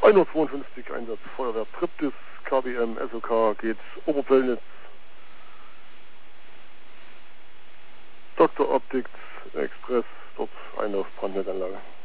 152 Einsatz, Feuerwehr Triptis, KBM, SOK geht Oberpöllnitz. Dr. Optics Express, dort Einlauf Brandmeldanlage.